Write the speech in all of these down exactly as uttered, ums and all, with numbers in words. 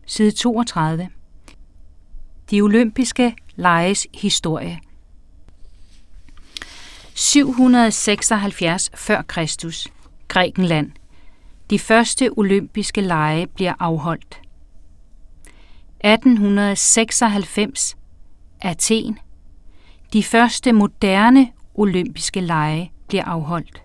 side toogtredive. De olympiske leges historie. syv hundrede seksoghalvfjerds før Kristus. Grækenland. De første olympiske lege bliver afholdt. atten seksoghalvfems. Athen. De første moderne olympiske lege bliver afholdt.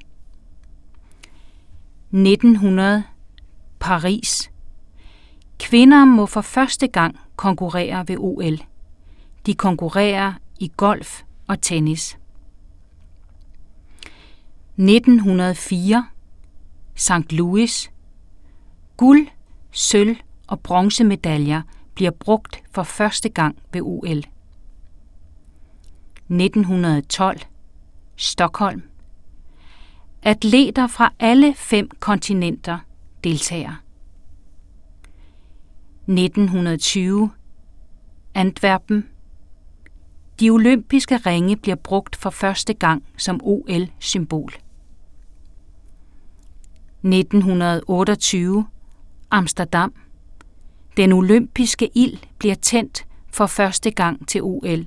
nitten hundrede. Paris. Kvinder må for første gang konkurrere ved O L. De konkurrerer i golf og tennis. nitten hundrede fire. Sankt Louis. Guld, sølv og bronzemedaljer bliver brugt for første gang ved O L. nitten hundrede tolv. Stockholm. Atleter fra alle fem kontinenter deltager. nitten hundrede tyve. Antwerpen. De olympiske ringe bliver brugt for første gang som O L-symbol. nitten hundrede otteogtyve. Amsterdam. Den olympiske ild bliver tændt for første gang til O L.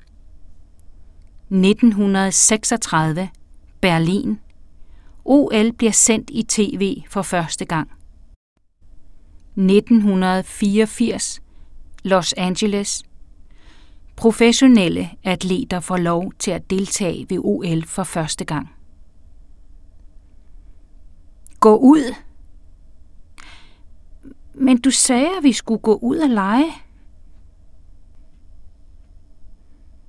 nitten hundrede seksogtredive. Berlin. O L bliver sendt i tv for første gang. nitten hundrede fireogfirs. Los Angeles. Professionelle atleter får lov til at deltage ved O L for første gang. Gå ud. Men du sagde, at vi skulle gå ud og lege.